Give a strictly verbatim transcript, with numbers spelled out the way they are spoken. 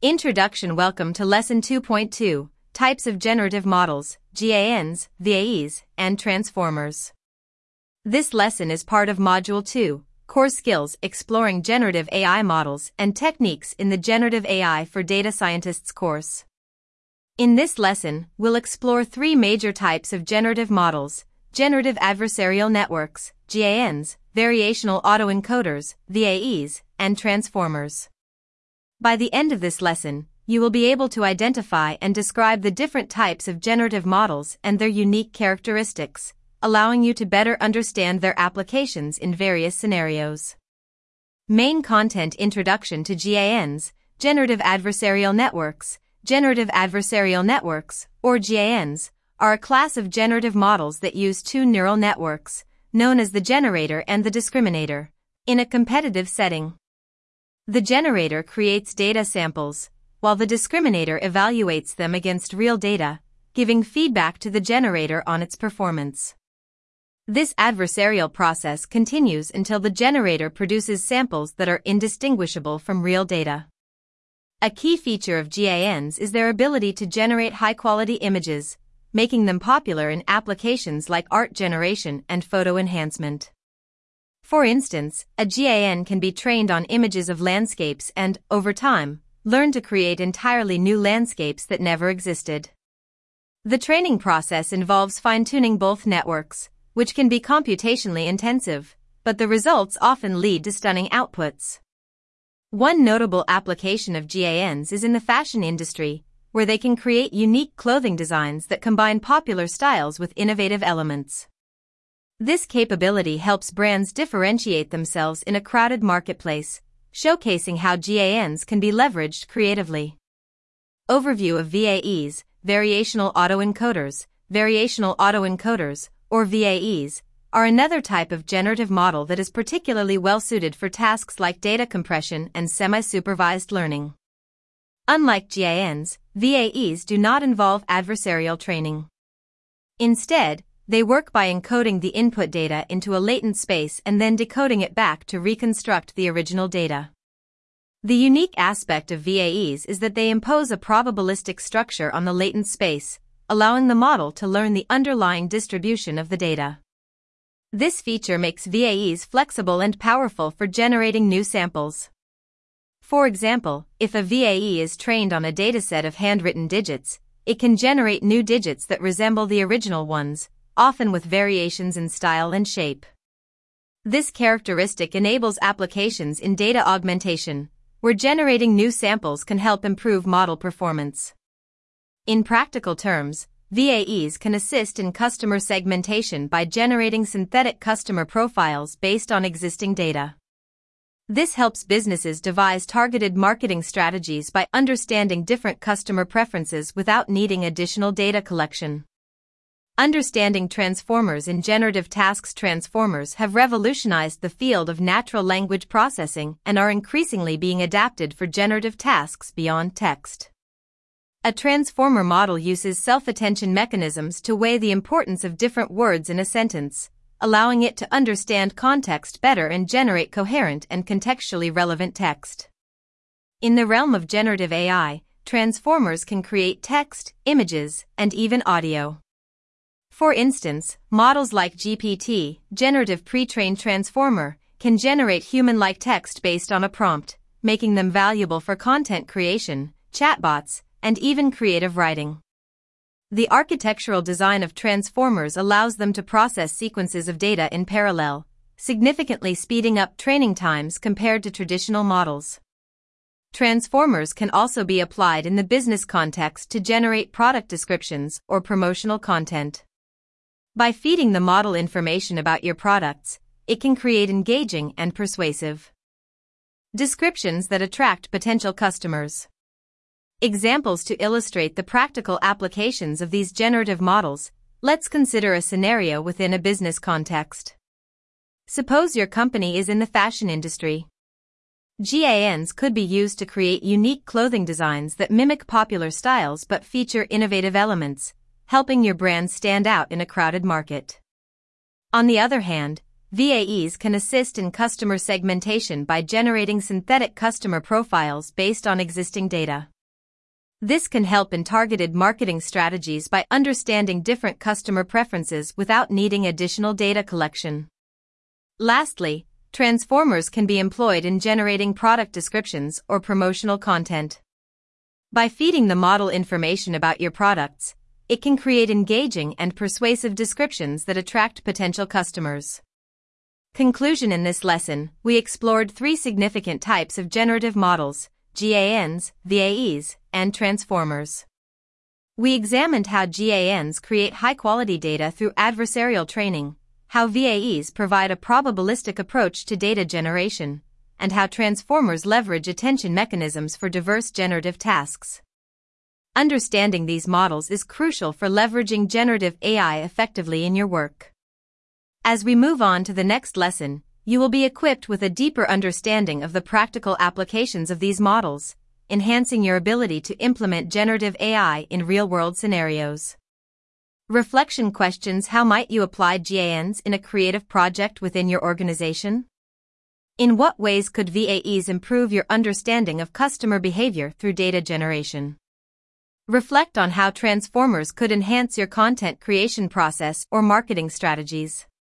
Introduction. Welcome to Lesson two point two, Types of Generative Models, G A Ns, V A Es, and Transformers. This lesson is part of Module two, Core Skills Exploring Generative A I Models and Techniques in the Generative A I for Data Scientists course. In this lesson, we'll explore three major types of generative models: Generative Adversarial Networks, G A Ns, Variational Autoencoders, V A Es, and Transformers. By the end of this lesson, you will be able to identify and describe the different types of generative models and their unique characteristics, allowing you to better understand their applications in various scenarios. Main content: Introduction to G A Ns, Generative Adversarial Networks. Generative Adversarial Networks, or G A Ns, are a class of generative models that use two neural networks, known as the generator and the discriminator, in a competitive setting. The generator creates data samples, while the discriminator evaluates them against real data, giving feedback to the generator on its performance. This adversarial process continues until the generator produces samples that are indistinguishable from real data. A key feature of G A Ns is their ability to generate high-quality images, making them popular in applications like art generation and photo enhancement. For instance, a G A N can be trained on images of landscapes and, over time, learn to create entirely new landscapes that never existed. The training process involves fine-tuning both networks, which can be computationally intensive, but the results often lead to stunning outputs. One notable application of G A Ns is in the fashion industry, where they can create unique clothing designs that combine popular styles with innovative elements. This capability helps brands differentiate themselves in a crowded marketplace, showcasing how G A Ns can be leveraged creatively. Overview of V A Es, Variational Autoencoders. Variational Autoencoders, or V A Es, are another type of generative model that is particularly well-suited for tasks like data compression and semi-supervised learning. Unlike G A Ns, V A Es do not involve adversarial training. Instead, they work by encoding the input data into a latent space and then decoding it back to reconstruct the original data. The unique aspect of V A Es is that they impose a probabilistic structure on the latent space, allowing the model to learn the underlying distribution of the data. This feature makes V A Es flexible and powerful for generating new samples. For example, if a V A E is trained on a dataset of handwritten digits, it can generate new digits that resemble the original ones, often with variations in style and shape. This characteristic enables applications in data augmentation, where generating new samples can help improve model performance. In practical terms, V A Es can assist in customer segmentation by generating synthetic customer profiles based on existing data. This helps businesses devise targeted marketing strategies by understanding different customer preferences without needing additional data collection. Understanding transformers in generative tasks. Transformers have revolutionized the field of natural language processing and are increasingly being adapted for generative tasks beyond text. A transformer model uses self-attention mechanisms to weigh the importance of different words in a sentence, allowing it to understand context better and generate coherent and contextually relevant text. In the realm of generative A I, transformers can create text, images, and even audio. For instance, models like G P T, Generative Pre-trained Transformer, can generate human-like text based on a prompt, making them valuable for content creation, chatbots, and even creative writing. The architectural design of transformers allows them to process sequences of data in parallel, significantly speeding up training times compared to traditional models. Transformers can also be applied in the business context to generate product descriptions or promotional content. By feeding the model information about your products, it can create engaging and persuasive descriptions that attract potential customers. Examples to illustrate the practical applications of these generative models: let's consider a scenario within a business context. Suppose your company is in the fashion industry. G A Ns could be used to create unique clothing designs that mimic popular styles but feature innovative elements, helping your brand stand out in a crowded market. On the other hand, V A Es can assist in customer segmentation by generating synthetic customer profiles based on existing data. This can help in targeted marketing strategies by understanding different customer preferences without needing additional data collection. Lastly, transformers can be employed in generating product descriptions or promotional content. By feeding the model information about your products, it can create engaging and persuasive descriptions that attract potential customers. Conclusion: in this lesson, we explored three significant types of generative models: G A Ns, V A Es, and transformers. We examined how G A Ns create high-quality data through adversarial training, how V A Es provide a probabilistic approach to data generation, and how transformers leverage attention mechanisms for diverse generative tasks. Understanding these models is crucial for leveraging generative A I effectively in your work. As we move on to the next lesson, you will be equipped with a deeper understanding of the practical applications of these models, enhancing your ability to implement generative A I in real-world scenarios. Reflection questions: how might you apply G A Ns in a creative project within your organization? In what ways could V A Es improve your understanding of customer behavior through data generation? Reflect on how transformers could enhance your content creation process or marketing strategies.